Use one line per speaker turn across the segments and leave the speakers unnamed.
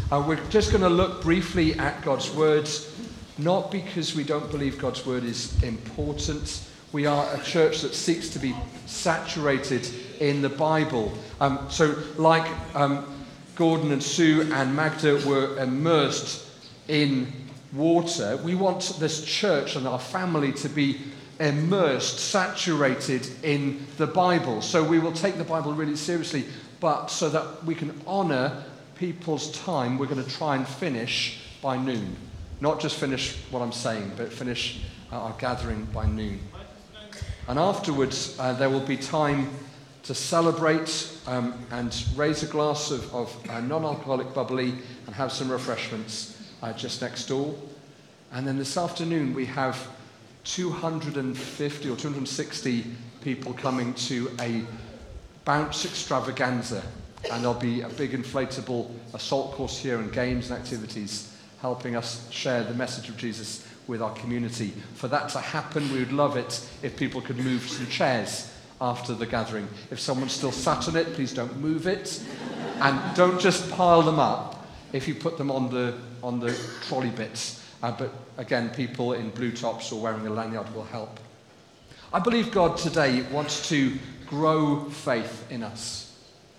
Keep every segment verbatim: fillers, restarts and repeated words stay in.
Uh, we're just going to look briefly at God's Word, not because we don't believe God's Word is important. We are a church that seeks to be saturated in the Bible. Um, so like um, Gordon and Sue and Magda were immersed in water, we want this church and our family to be immersed, saturated in the Bible. So we will take the Bible really seriously, but so that we can honour people's time, we're going to try and finish by noon. Not just finish what I'm saying, but finish our gathering by noon. And afterwards, uh, there will be time to celebrate um, and raise a glass of, of uh, non-alcoholic bubbly and have some refreshments uh, just next door. And then this afternoon, we have two hundred fifty or two hundred sixty people coming to a bounce extravaganza. And there'll be a big inflatable assault course here and games and activities helping us share the message of Jesus with our community. For that to happen, we would love it if people could move some chairs after the gathering. If someone's still sat on it, please don't move it. And don't just pile them up if you put them on the on the trolley bits. Uh, but again, people in blue tops or wearing a lanyard will help. I believe God today wants to grow faith in us,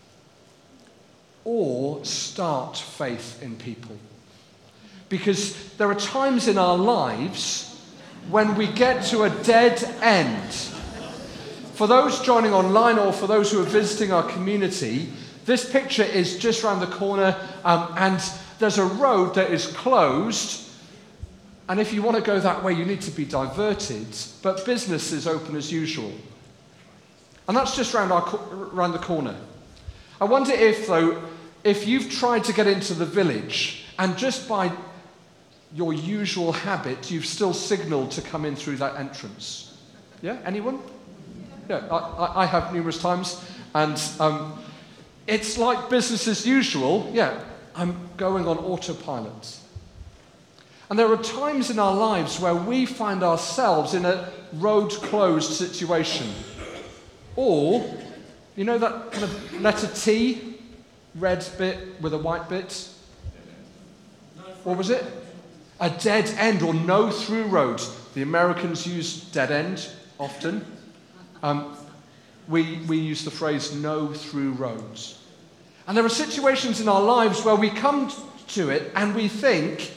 or start faith in people. Because there are times in our lives when we get to a dead end. For those joining online or for those who are visiting our community, this picture is just around the corner um, and there's a road that is closed. And if you want to go that way, you need to be diverted. But business is open as usual. And that's just around, our, around the corner. I wonder if, though, if you've tried to get into the village and just by your usual habit, you've still signalled to come in through that entrance. Yeah? Anyone? Yeah, I, I have numerous times. And um, it's like business as usual. Yeah, I'm going on autopilot. And there are times in our lives where we find ourselves in a road-closed situation. Or, you know that kind of letter T, red bit with a white bit? What was it? A dead end or no through road. The Americans use dead end often. Um, we, we use the phrase no through roads. And there are situations in our lives where we come to it and we think,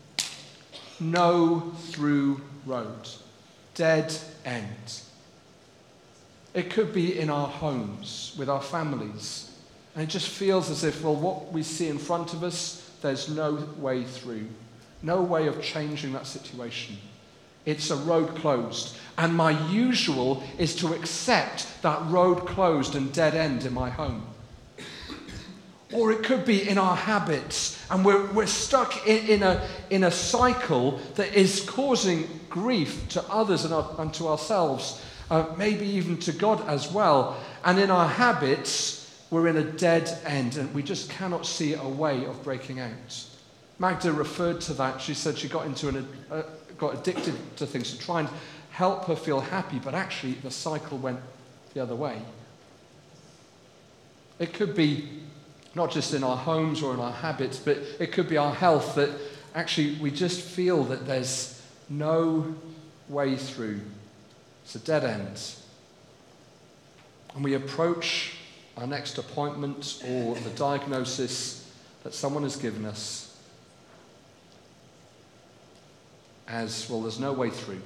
no through road. Dead end. It could be in our homes, with our families. And it just feels as if, well, what we see in front of us, there's no way through. No way of changing that situation. It's a road closed. And my usual is to accept that road closed and dead end in my home. Or it could be in our habits. And we're, we're stuck in, in, a, in a cycle that is causing grief to others and, our, and to ourselves. Uh, maybe even to God as well. And in our habits, we're in a dead end. And we just cannot see a way of breaking out. Magda referred to that. She said she got into an, uh, got addicted to things to try and help her feel happy, but actually the cycle went the other way. It could be not just in our homes or in our habits, but it could be our health, that actually we just feel that there's no way through. It's a dead end. And we approach our next appointment or the diagnosis that someone has given us as, well, there's no way through.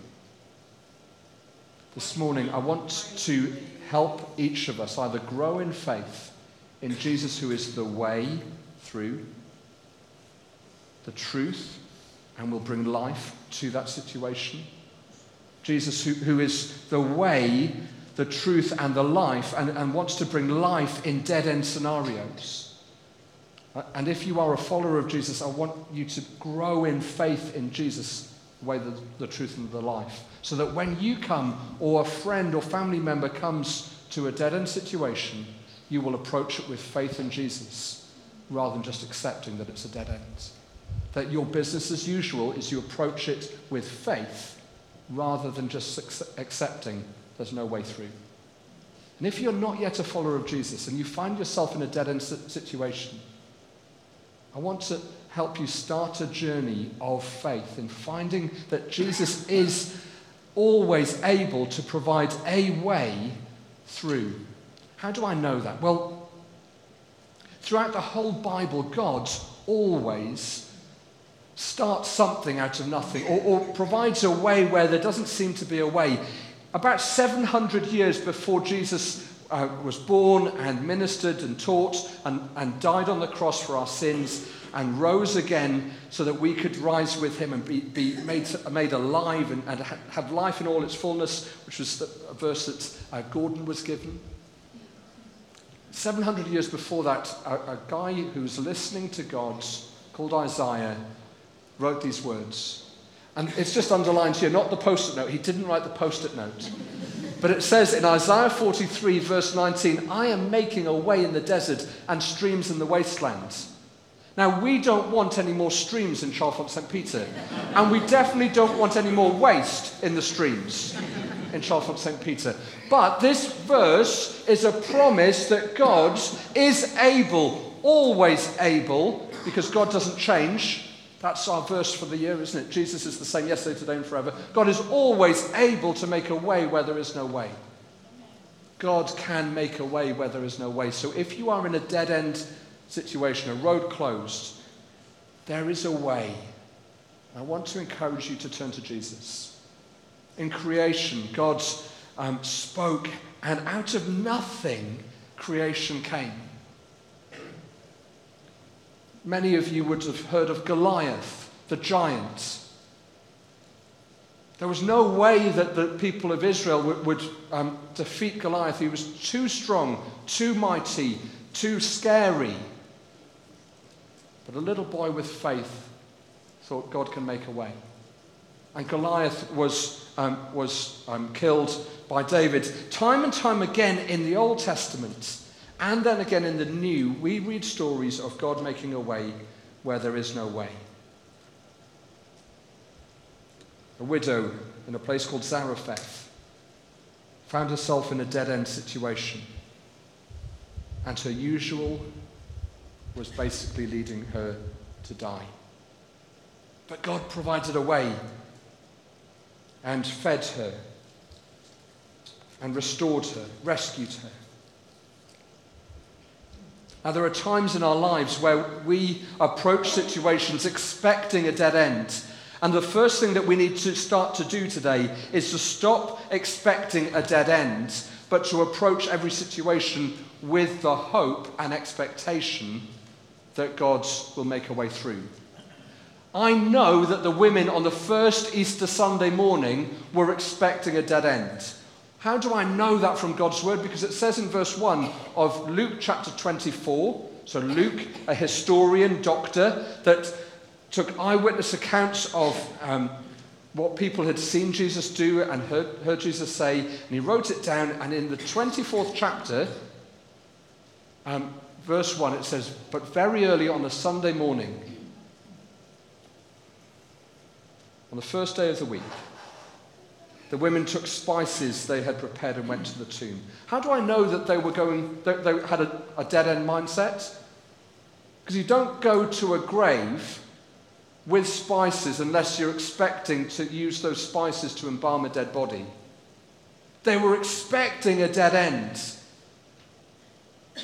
This morning, I want to help each of us either grow in faith in Jesus, who is the way through, the truth, and will bring life to that situation. Jesus, who, who is the way, the truth, and the life, and, and wants to bring life in dead-end scenarios. And if you are a follower of Jesus, I want you to grow in faith in Jesus, the way, the, the truth, and the life. So that when you come, or a friend or family member comes to a dead-end situation, you will approach it with faith in Jesus, rather than just accepting that it's a dead end. That your business as usual is you approach it with faith, rather than just accepting there's no way through. And if you're not yet a follower of Jesus, and you find yourself in a dead-end situation, I want to help you start a journey of faith in finding that Jesus is always able to provide a way through. How do I know that? Well, throughout the whole Bible, God always starts something out of nothing, or, or provides a way where there doesn't seem to be a way. About seven hundred years before Jesus uh, was born and ministered and taught and, and died on the cross for our sins and rose again so that we could rise with him and be, be made, made alive and, and have life in all its fullness, which was the, a verse that uh, Gordon was given. seven hundred years before that, a, a guy who was listening to God, called Isaiah, wrote these words. And it's just underlined here, not the post-it note. He didn't write the post-it note. But it says in Isaiah forty-three, verse nineteen, I am making a way in the desert and streams in the wastelands. Now, we don't want any more streams in Chalfont Saint Peter. And we definitely don't want any more waste in the streams in Chalfont Saint Peter. But this verse is a promise that God is able, always able, because God doesn't change. That's our verse for the year, isn't it? Jesus is the same yesterday, today, and forever. God is always able to make a way where there is no way. God can make a way where there is no way. So if you are in a dead-end situation, a road closed, there is a way. I want to encourage you to turn to Jesus. In creation, God um, spoke, and out of nothing, creation came. Many of you would have heard of Goliath, the giant. There was no way that the people of Israel would, would um, defeat Goliath. He was too strong, too mighty, too scary. But a little boy with faith thought God can make a way. And Goliath was, um, was um, killed by David. Time and time again in the Old Testament, and then again in the New, we read stories of God making a way where there is no way. A widow in a place called Zarephath found herself in a dead-end situation, and her usual was basically leading her to die. But God provided a way and fed her and restored her, rescued her. Now, there are times in our lives where we approach situations expecting a dead end. And the first thing that we need to start to do today is to stop expecting a dead end, but to approach every situation with the hope and expectation that God will make a way through. I know that the women on the first Easter Sunday morning were expecting a dead end. How do I know that from God's word? Because it says in verse one of Luke chapter twenty-four, so Luke, a historian, doctor, that took eyewitness accounts of um, what people had seen Jesus do and heard, heard Jesus say, and he wrote it down, and in the twenty-fourth chapter, um, verse one, it says, but very early on a Sunday morning, on the first day of the week, the women took spices they had prepared and went to the tomb. How do I know that they were going, they, they had a, a dead-end mindset? Because you don't go to a grave with spices unless you're expecting to use those spices to embalm a dead body. They were expecting a dead end. I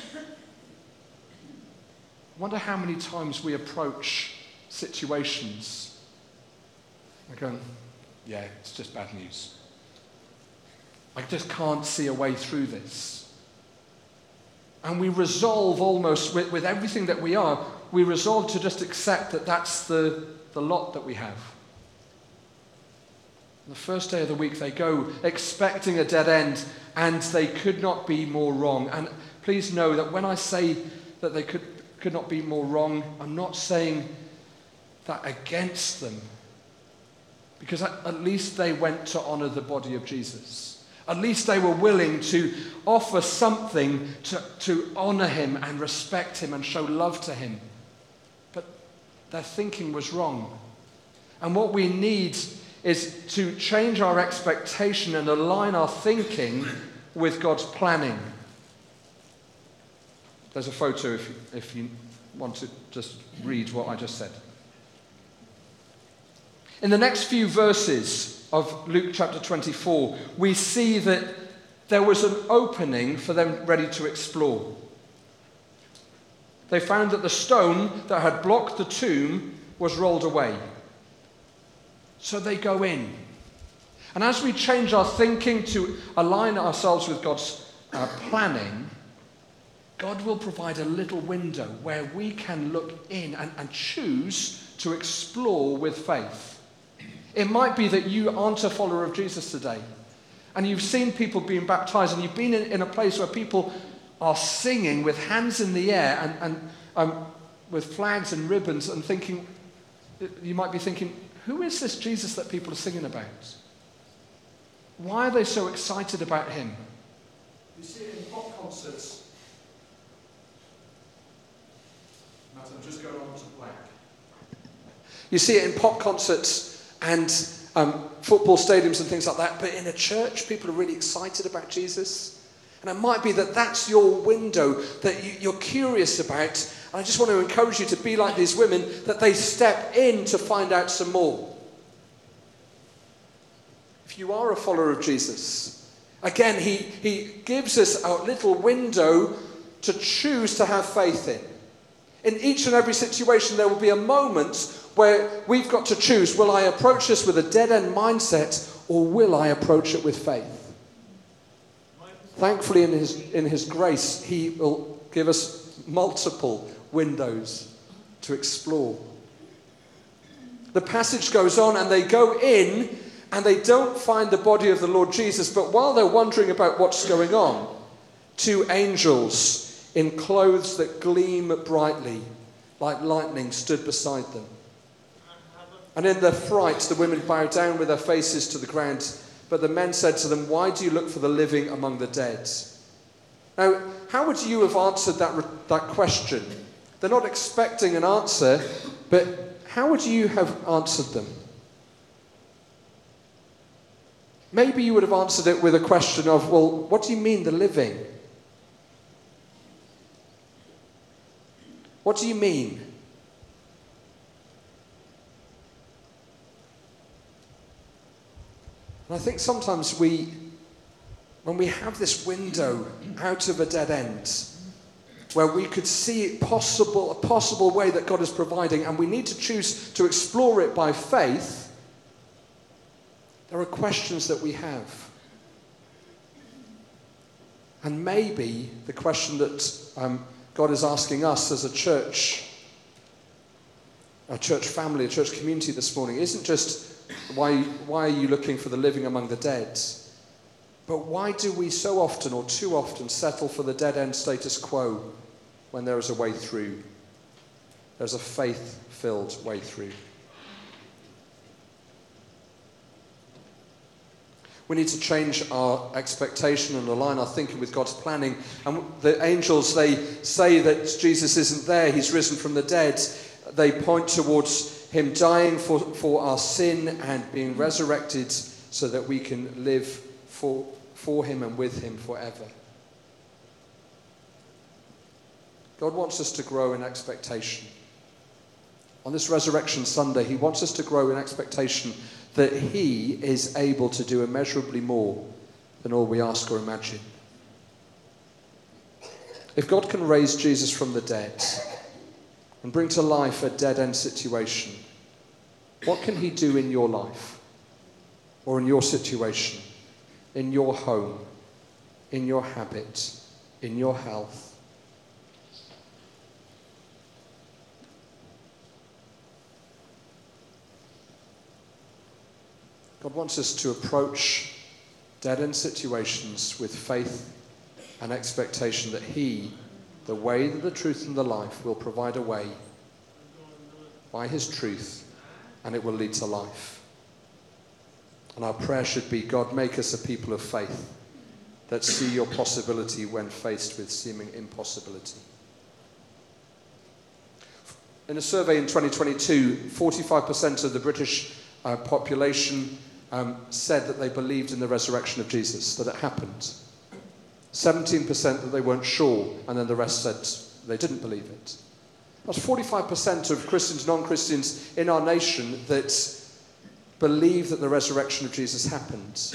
wonder how many times we approach situations and go, yeah, it's just bad news. I just can't see a way through this. And we resolve almost, with, with everything that we are, we resolve to just accept that that's the, the lot that we have. The first day of the week they go expecting a dead end, and they could not be more wrong. And please know that when I say that they could, could not be more wrong, I'm not saying that against them. Because at, at least they went to honor the body of Jesus. At least they were willing to offer something to, to honor him and respect him and show love to him. But their thinking was wrong. And what we need is to change our expectation and align our thinking with God's planning. There's a photo if you, if you want to just read what I just said. In the next few verses of Luke chapter twenty-four, we see that there was an opening for them ready to explore. They found that the stone that had blocked the tomb was rolled away. So they go in. And as we change our thinking to align ourselves with God's uh, planning, God will provide a little window where we can look in and, and choose to explore with faith. It might be that you aren't a follower of Jesus today, and you've seen people being baptized, and you've been in, in a place where people are singing with hands in the air and, and um, with flags and ribbons, and thinking, you might be thinking, who is this Jesus that people are singing about? Why are they so excited about him? You see it in pop concerts. Matt, I'm just going on to black. You see it in pop concerts and um, football stadiums and things like that, but in a church, people are really excited about Jesus. And it might be that that's your window that you, you're curious about. And I just want to encourage you to be like these women, that they step in to find out some more. If you are a follower of Jesus, again, he, he gives us a little window to choose to have faith in. In each and every situation, there will be a moment where we've got to choose, will I approach this with a dead-end mindset, or will I approach it with faith? Thankfully, in his, in his grace, he will give us multiple windows to explore. The passage goes on, and they go in, and they don't find the body of the Lord Jesus, but while they're wondering about what's going on, two angels in clothes that gleam brightly like lightning stood beside them. And in their fright, the women bowed down with their faces to the ground. But the men said to them, why do you look for the living among the dead? Now, how would you have answered that, that question? They're not expecting an answer, but how would you have answered them? Maybe you would have answered it with a question of, well, what do you mean the living? What do you mean? And I think sometimes we, when we have this window out of a dead end, where we could see it possible, a possible way that God is providing, and we need to choose to explore it by faith, there are questions that we have. And maybe the question that um, God is asking us as a church, a church family, a church community this morning, isn't just why, why are you looking for the living among the dead? But why do we so often or too often settle for the dead-end status quo when there is a way through? There's a faith-filled way through. We need to change our expectation and align our thinking with God's planning. And the angels, they say that Jesus isn't there, he's risen from the dead. They point towards him dying for, for our sin and being resurrected so that we can live for, for him and with him forever. God wants us to grow in expectation. On this Resurrection Sunday, he wants us to grow in expectation that he is able to do immeasurably more than all we ask or imagine. If God can raise Jesus from the dead and bring to life a dead-end situation, what can he do in your life or in your situation, in your home, in your habit, in your health? God wants us to approach dead-end situations with faith and expectation that he, the way, the truth, and the life, will provide a way by his truth, and it will lead to life. And our prayer should be, God, make us a people of faith that see your possibility when faced with seeming impossibility. In a survey in twenty twenty-two, forty-five percent of the British uh, population um, said that they believed in the resurrection of Jesus, that it happened. seventeen percent that they weren't sure, and then the rest said they didn't believe it. That's forty-five percent of Christians, non-Christians in our nation that believe that the resurrection of Jesus happened.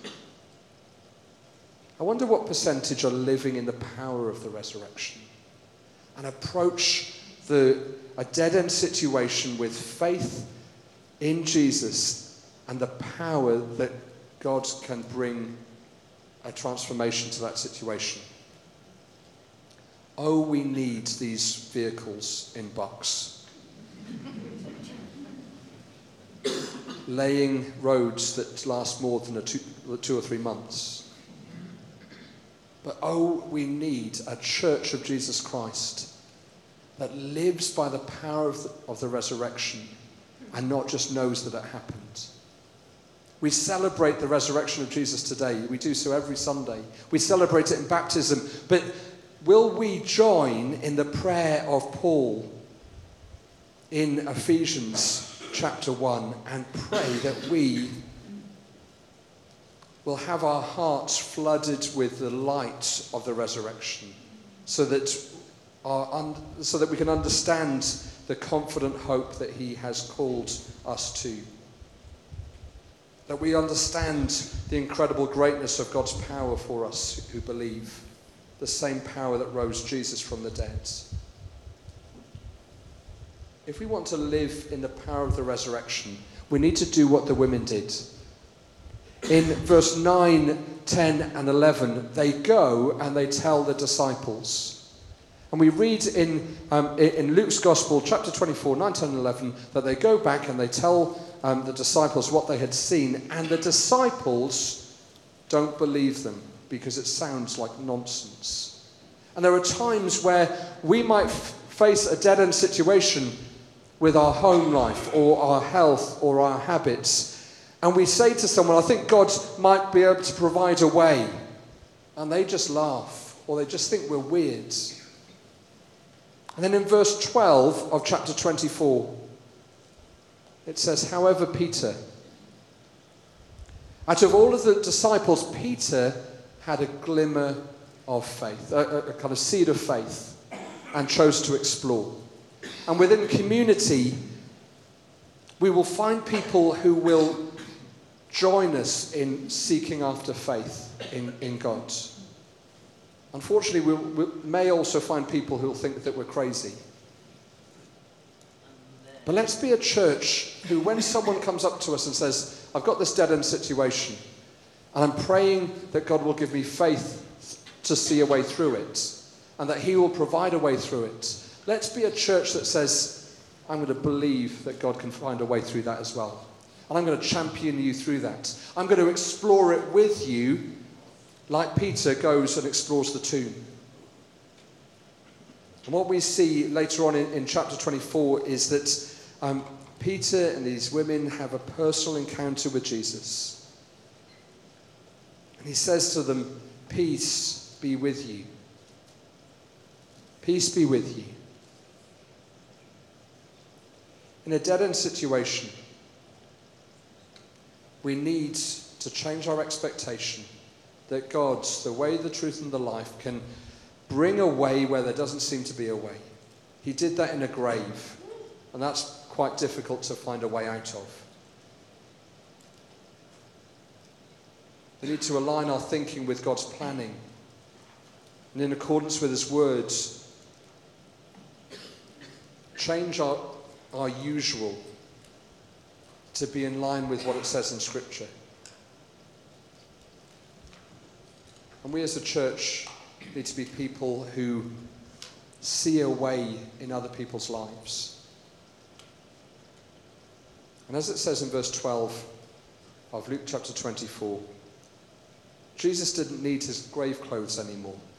I wonder what percentage are living in the power of the resurrection and approach the, a dead-end situation with faith in Jesus and the power that God can bring a transformation to that situation. Oh, we need these vehicles in Bucks. Laying roads that last more than a two, two or three months. But oh, we need a church of Jesus Christ that lives by the power of the, of the resurrection and not just knows that it happened. We celebrate the resurrection of Jesus today. We do so every Sunday. We celebrate it in baptism. But will we join in the prayer of Paul in Ephesians chapter one and pray that we will have our hearts flooded with the light of the resurrection so that, our un- so that we can understand the confident hope that he has called us to. That we understand the incredible greatness of God's power for us who believe, the same power that rose Jesus from the dead. If we want to live in the power of the resurrection, we need to do what the women did. In verse nine, ten, and eleven, they go and they tell the disciples. And we read in, um, in Luke's Gospel, chapter twenty-four, nine, ten, and eleven, that they go back and they tell um, the disciples what they had seen. And the disciples don't believe them because it sounds like nonsense. And there are times where we might f- face a dead-end situation with our home life or our health or our habits. And we say to someone, I think God might be able to provide a way. And they just laugh, or they just think we're weird. And then in verse twelve of chapter twenty-four, it says, however, Peter, out of all of the disciples, Peter had a glimmer of faith, a, a kind of seed of faith, and chose to explore. And within community, we will find people who will join us in seeking after faith in, in God. Unfortunately, we we'll, we may also find people who will think that we're crazy. But let's be a church who, when someone comes up to us and says, I've got this dead-end situation, and I'm praying that God will give me faith to see a way through it, and that he will provide a way through it. Let's be a church that says, I'm going to believe that God can find a way through that as well. And I'm going to champion you through that. I'm going to explore it with you like Peter goes and explores the tomb. And what we see later on in, in chapter twenty-four is that um, Peter and these women have a personal encounter with Jesus. And he says to them, peace be with you. Peace be with you. In a dead-end situation, we need to change our expectation that God, the way, the truth, and the life, can bring a way where there doesn't seem to be a way. He did that in a grave, and that's quite difficult to find a way out of. We need to align our thinking with God's planning, and in accordance with his words, change our, our usual to be in line with what it says in Scripture. And we as a church need to be people who see a way in other people's lives. And as it says in verse twelve of Luke chapter twenty-four, Jesus didn't need his grave clothes anymore.